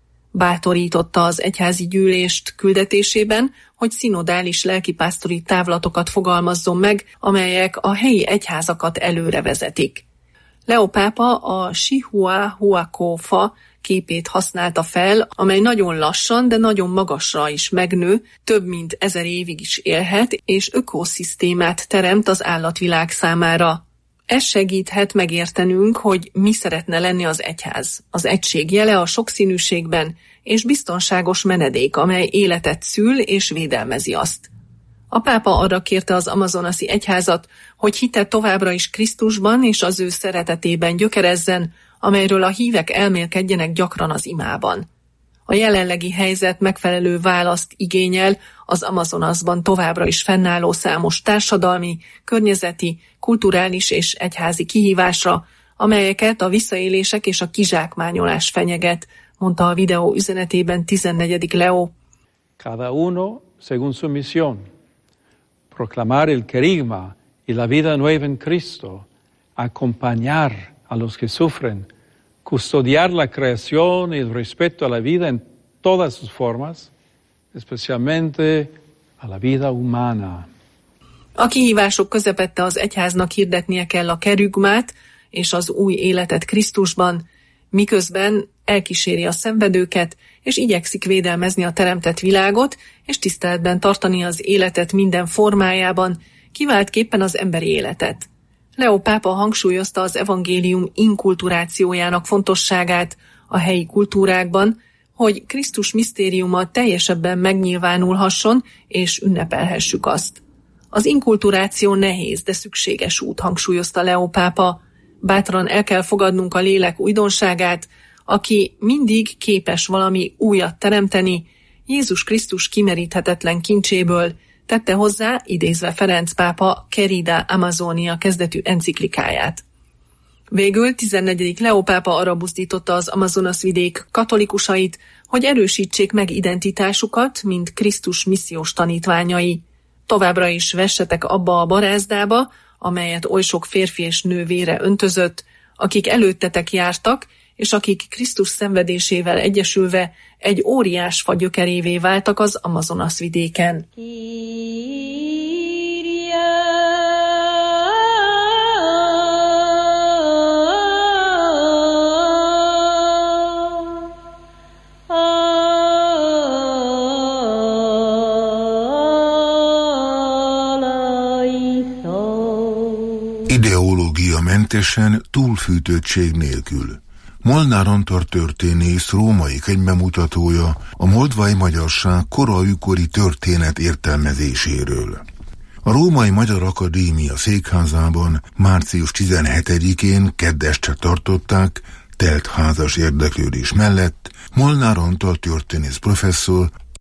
Bátorította az egyházi gyűlést küldetésében, hogy szinodális lelkipásztori távlatokat fogalmazzon meg, amelyek a helyi egyházakat előre vezetik. Leó pápa a Chihuahua fa képét használta fel, amely nagyon lassan, de nagyon magasra is megnő, több mint ezer évig is élhet, és ökoszisztémát teremt az állatvilág számára. Ez segíthet megértenünk, hogy mi szeretne lenni az egyház. Az egység jele a sokszínűségben, és biztonságos menedék, amely életet szül és védelmezi azt. A pápa arra kérte az amazonasi egyházat, hogy hite továbbra is Krisztusban és az ő szeretetében gyökerezzen, amelyről a hívek elmélkedjenek gyakran az imában. A jelenlegi helyzet megfelelő választ igényel az Amazonasban továbbra is fennálló számos társadalmi, környezeti, kulturális és egyházi kihívásra, amelyeket a visszaélések és a kizsákmányolás fenyeget, mondta a videó üzenetében tizennegyedik Leó.
Cada uno según su misión, proclamar el querigma y la vida nueva en Cristo, acompañar a los que sufren, custodiar la creación y el respeto a la vida en todas sus formas, especialmente a la vida humana.
A kihívások közepette az egyháznak hirdetnie kell a kerigmát és az új életet Krisztusban, miközben elkíséri a szenvedőket, és igyekszik védelmezni a teremtett világot, és tiszteletben tartani az életet minden formájában, kiváltképpen az emberi életet. Leó pápa hangsúlyozta az evangélium inkulturációjának fontosságát a helyi kultúrákban, hogy Krisztus misztériuma teljesebben megnyilvánulhasson, és ünnepelhessük azt. Az inkulturáció nehéz, de szükséges út, hangsúlyozta Leó pápa. Bátran el kell fogadnunk a lélek újdonságát, aki mindig képes valami újat teremteni, Jézus Krisztus kimeríthetetlen kincséből, tette hozzá, idézve Ferenc pápa Querida Amazonia kezdetű enciklikáját. Végül tizennegyedik Leó pápa arra buzdította az Amazonas vidék katolikusait, hogy erősítsék meg identitásukat, mint Krisztus missziós tanítványai. Továbbra is vessetek abba a barázdába, amelyet oly sok férfi és nő vére öntözött, akik előttetek jártak, és akik Krisztus szenvedésével egyesülve egy óriás fa gyökerévé váltak az Amazonas vidéken.
Ideológiamentesen, túlfűtöttség nélkül. Molnár Antal történész, római könyvbemutatója a moldvai magyarság korai történet értelmezéséről. A Római Magyar Akadémia székházában március tizenhetedikén keddestre tartották, telt házas érdeklődés mellett Molnár Antal történész professzor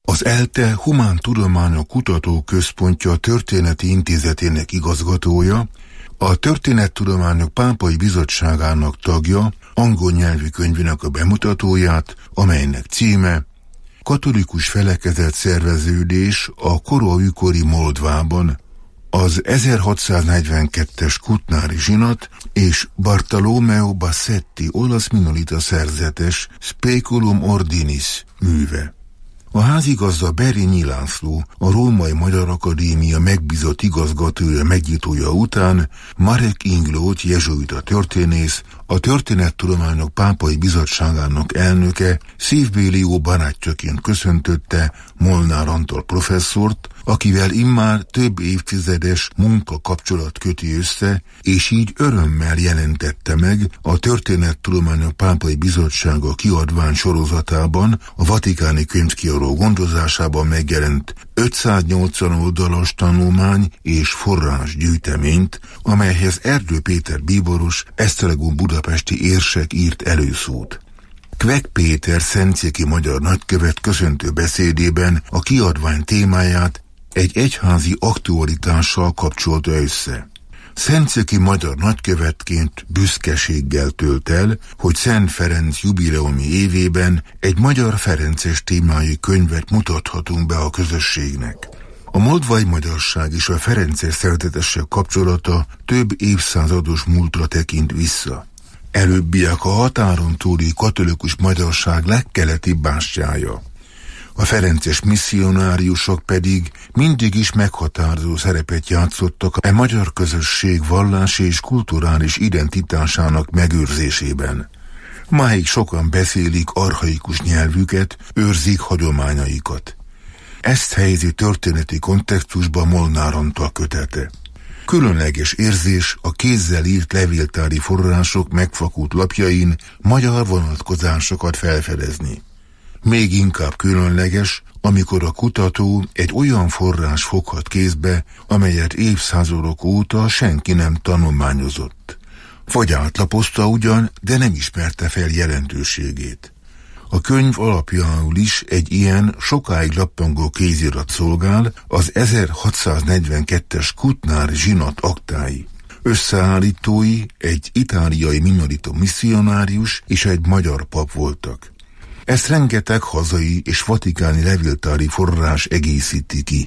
Az ELTE Humántudományok Kutatóközpontja Történeti Intézetének igazgatója, a Történettudományok Pápai Bizottságának tagja, angol nyelvű könyvének a bemutatóját, amelynek címe Katolikus felekezet szerveződés a kora-ükori Moldvában, az ezerhatszáznegyvenkettes Kutnári zsinat és Bartolomeo Bassetti olasz minolita szerzetes Speculum Ordinis műve. A házigazda Berényi László, a Római Magyar Akadémia megbízott igazgatója megnyitója után Marek Inglót, jezsuita történész, a Történettudományok Pápai Bizottságának elnöke szívbéli jó barátjaként köszöntötte Molnár Antal professzort, akivel immár több évtizedes munkakapcsolat köti össze, és így örömmel jelentette meg a Történettudományok Pápai Bizottsága kiadvány sorozatában a Vatikáni Könyvkiadó gondozásában megjelent ötszáznyolcvan oldalas tanulmány és forrás gyűjteményt, amelyhez Erdő Péter bíboros Esztergom budapesti érsek írt előszót. Kvek Péter szentszéki magyar nagykövet köszöntő beszédében a kiadvány témáját egy egyházi aktualitással kapcsolta össze. Szentszéki magyar nagykövetként büszkeséggel tölt el, hogy Szent Ferenc jubileumi évében egy magyar ferences témájú könyvet mutathatunk be a közösségnek. A moldvai magyarság és a ferences szeretetessel kapcsolata több évszázados múltra tekint vissza. Előbbiek a határon túli katolikus magyarság legkeletibb bástyája. A ferences misszionáriusok pedig mindig is meghatározó szerepet játszottak a magyar közösség vallási és kulturális identitásának megőrzésében. Máig sokan beszélik archaikus nyelvüket, őrzik hagyományaikat. Ezt helyezi történeti kontextusba Molnár Antal kötete. Különleges érzés a kézzel írt levéltári források megfakult lapjain magyar vonatkozásokat felfedezni. Még inkább különleges, amikor a kutató egy olyan forrás foghat kézbe, amelyet évszázadok óta senki nem tanulmányozott. Vagy átlapozta ugyan, de nem ismerte fel jelentőségét. A könyv alapjául is egy ilyen sokáig lappangó kézirat szolgál, az ezerhatszáznegyvenkettes Kutnári zsinat aktái. Összeállítói egy itáliai minorita misszionárius és egy magyar pap voltak. Ezt rengeteg hazai és vatikáni levéltári forrás egészíti ki.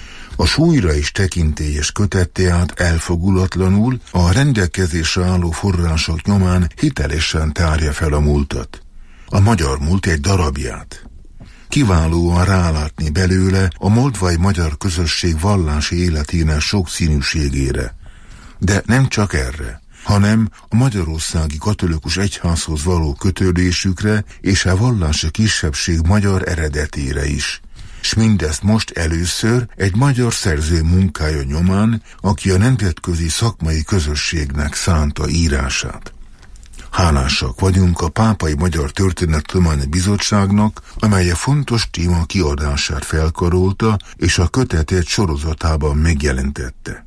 A súlyra is tekintélyes kötet tehát elfogulatlanul a rendelkezésre álló források nyomán hitelesen tárja fel a múltat. A magyar múlt egy darabját. Kiválóan rálátni belőle a moldvai magyar közösség vallási életének sokszínűségére. De nem csak erre, hanem a magyarországi katolikus egyházhoz való kötődésükre és a vallási kisebbség magyar eredetére is. S mindezt most először egy magyar szerző munkája nyomán, aki a nemzetközi szakmai közösségnek szánta írását. Hálásak vagyunk a Pápai Magyar Történettudományi Bizottságnak, amely a fontos téma kiadását felkarolta és a kötetet sorozatában megjelentette.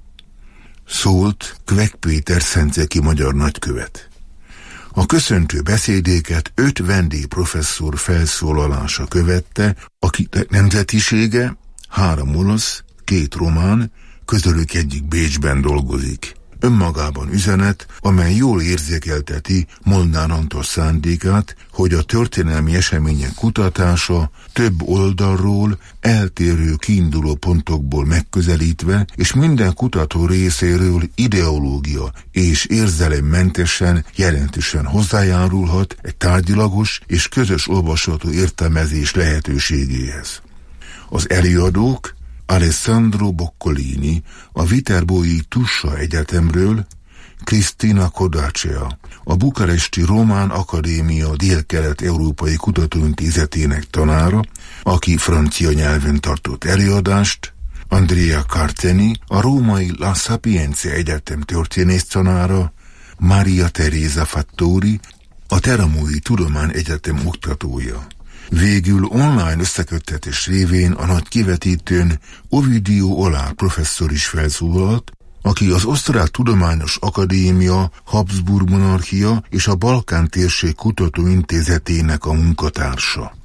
Szólt Kvek Péter szentszéki magyar nagykövet. A köszöntő beszédéket öt vendégprofesszor felszólalása követte, akik nemzetisége három olasz, két román, közülük egyik Bécsben dolgozik. Önmagában üzenet, amely jól érzékelteti Molnár Antal szándékát, hogy a történelmi események kutatása több oldalról, eltérő kiinduló pontokból megközelítve, és minden kutató részéről ideológia és érzelemmentesen jelentősen hozzájárulhat egy tárgyilagos és közös olvasható értelmezés lehetőségéhez. Az előadók Alessandro Boccolini, a Viterbói Tussa Egyetemről, Cristina Kodacea, a bukaresti Román Akadémia Dél-Kelet-Európai Kutatóintézetének tanára, aki francia nyelven tartott előadást, Andrea Carteni, a római La Sapienza Egyetem történész tanára, Maria Teresa Fattori, a Teramói Tudományegyetem oktatója. Végül online összeköttetés révén a nagy kivetítőn Ovidio Olár professzor is felszólalt, aki az Osztrák Tudományos Akadémia, Habsburg monarchia és a Balkán térség kutatóintézetének a munkatársa.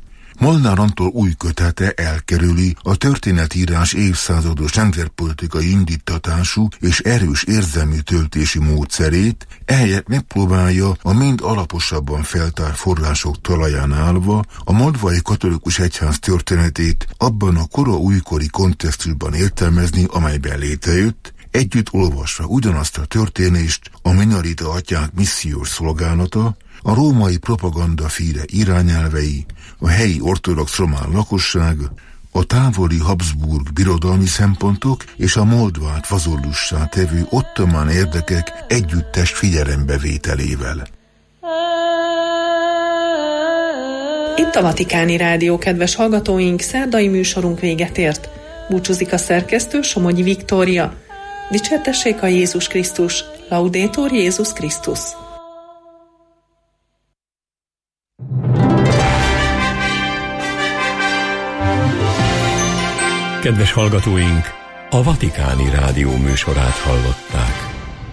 Molnár Antal új kötete elkerüli a történetírás évszázados rendszerpolitikai indítatású és erős érzelmi töltési módszerét, ehelyett megpróbálja a mind alaposabban feltárt források talaján állva a moldvai katolikus egyház történetét abban a kora újkori kontextusban értelmezni, amelyben létrejött, együtt olvasva ugyanazt a történést a minorita atyák missziós szolgálata, a római propaganda fíre irányelvei, a helyi ortodox román lakosság, a távoli Habsburg birodalmi szempontok és a Moldvát vazollussá tevő ottomán érdekek együttes figyelembevételével.
Itt a Vatikáni Rádió, kedves hallgatóink, szerdai műsorunk véget ért. Búcsúzik a szerkesztő, Somogyi Viktória. Dicsértessék a Jézus Krisztus, Laudetur Jézus Krisztus.
Kedves hallgatóink, a Vatikáni Rádió műsorát hallották.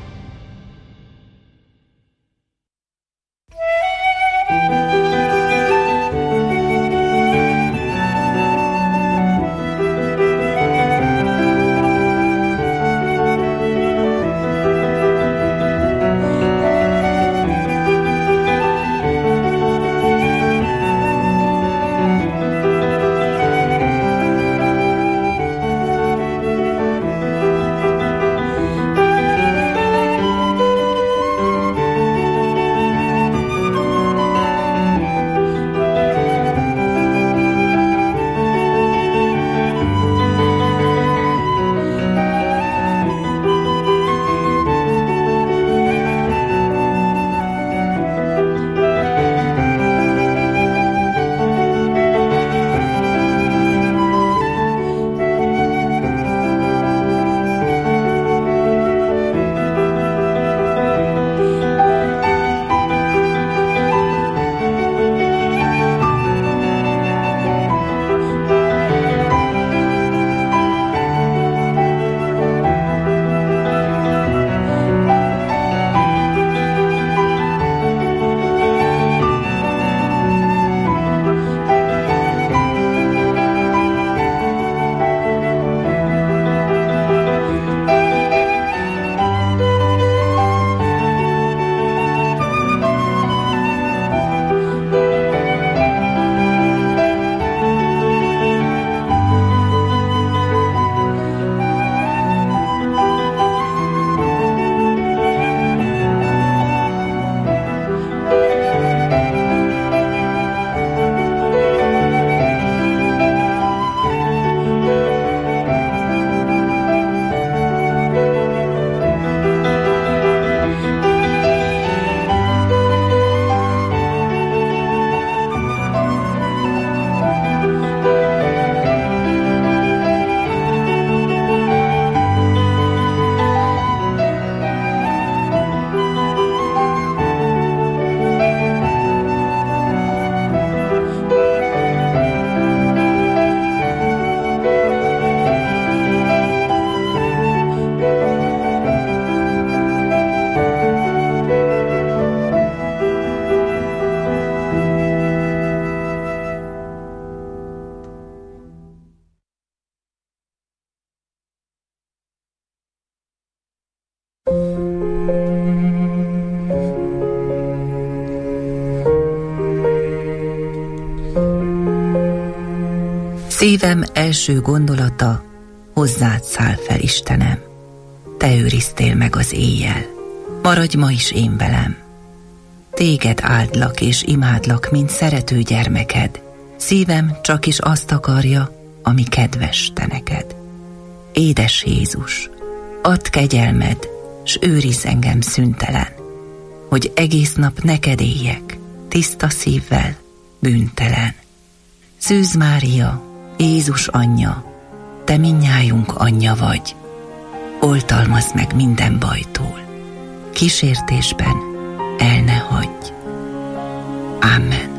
Szívem első gondolata, hozzád száll fel, Istenem. Te őriztél meg az éjjel, maradj ma is én velem. Téged áldlak és imádlak, mint szerető gyermeked. Szívem csak is azt akarja, ami kedves te neked. Édes Jézus, add kegyelmed, s őrizz engem szüntelen, hogy egész nap neked éljek, tiszta szívvel, bűntelen. Szűz Mária, Jézus anyja, te mindnyájunk anyja vagy, oltalmazd meg minden bajtól, kísértésben el ne hagyj. Amen.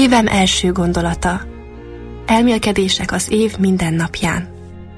Szívem első gondolata. Elmélkedések az év minden napján.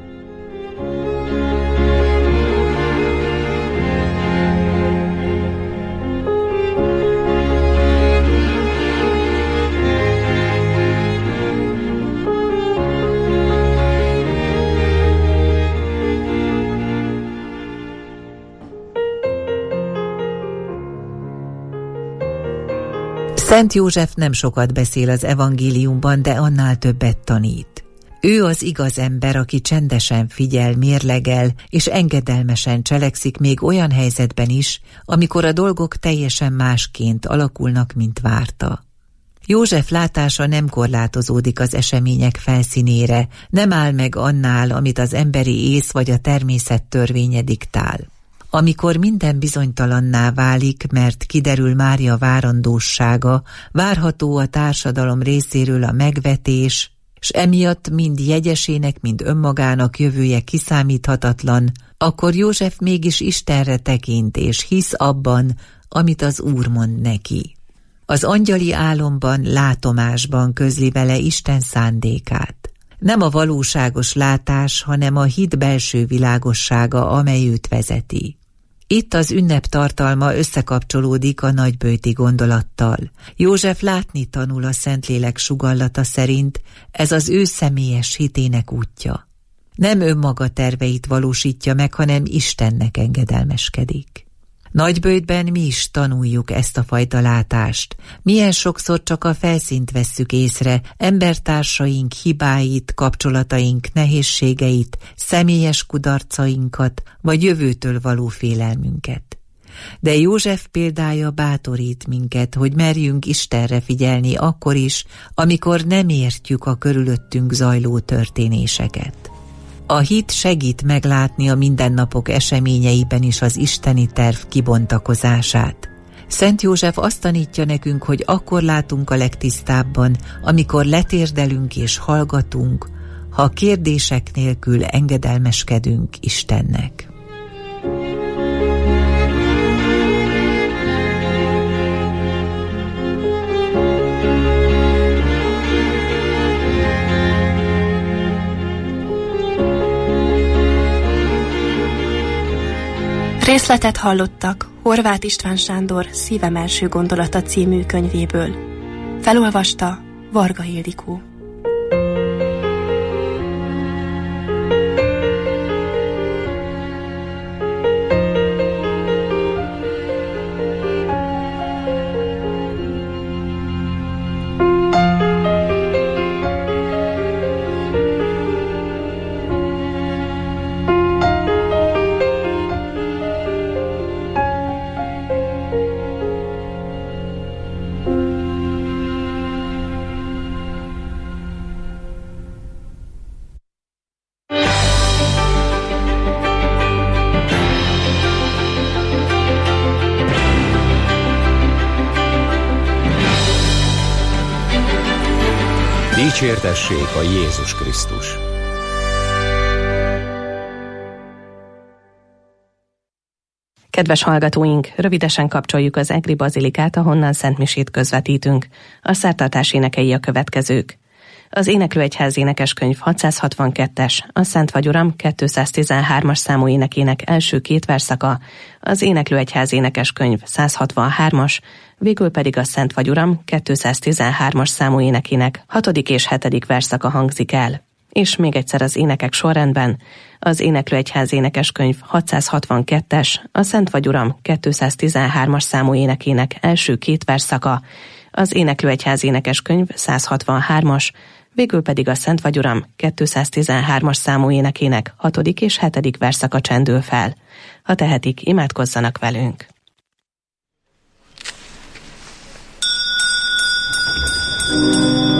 Szent József nem sokat beszél az evangéliumban, de annál többet tanít. Ő az igaz ember, aki csendesen figyel, mérlegel és engedelmesen cselekszik még olyan helyzetben is, amikor a dolgok teljesen másként alakulnak, mint várta. József látása nem korlátozódik az események felszínére, nem áll meg annál, amit az emberi ész vagy a természet törvénye diktál. Amikor minden bizonytalanná válik, mert kiderül Mária várandósága, várható a társadalom részéről a megvetés, s emiatt mind jegyesének, mind önmagának jövője kiszámíthatatlan, akkor József mégis Istenre tekint és hisz abban, amit az Úr mond neki. Az angyali álomban, látomásban közli vele Isten szándékát. Nem a valóságos látás, hanem a hit belső világossága, amely őt vezeti. Itt az ünnep tartalma összekapcsolódik a nagyböjti gondolattal. József látni tanul a Szentlélek sugallata szerint, ez az ő személyes hitének útja. Nem önmaga terveit valósítja meg, hanem Istennek engedelmeskedik. Nagyböjtben mi is tanuljuk ezt a fajta látást. Milyen sokszor csak a felszínt vesszük észre, embertársaink hibáit, kapcsolataink nehézségeit, személyes kudarcainkat, vagy jövőtől való félelmünket. De József példája bátorít minket, hogy merjünk Istenre figyelni akkor is, amikor nem értjük a körülöttünk zajló történéseket. A hit segít meglátni a mindennapok eseményeiben is az isteni terv kibontakozását. Szent József azt tanítja nekünk, hogy akkor látunk a legtisztábban, amikor letérdelünk és hallgatunk, ha kérdések nélkül engedelmeskedünk Istennek.
Részletet hallottak Horváth István Sándor Szívem első gondolata című könyvéből. Felolvasta Varga Ildikó.
Dicsértessék a Jézus Krisztus!
Kedves hallgatóink, rövidesen kapcsoljuk az Egri Bazilikát, ahonnan szentmisét közvetítünk. A szertartás énekei a következők. Az Éneklőegyház énekeskönyv hatszázhatvankettes, a Szent vagy Uram kétszáztizenhármas számú énekének első két verszaka, az Éneklőegyház énekeskönyv százhatvanhármas, végül pedig a Szent vagy Uram kétszáztizenhármas számú énekének hatodik és hetedik verszaka hangzik el. És még egyszer az énekek sorrendben: az Éneklőegyház énekeskönyv hatszázhatvankettes, a Szent vagy Uram kétszáztizenhármas számú énekének első két verszaka, az Éneklőegyház énekeskönyv százhatvanhármas, végül pedig a Szent vagy Uram kétszáztizenhármas számú énekének hatodik és hetedik verszaka csendül fel. Ha tehetik, imádkozzanak velünk.
Thank you.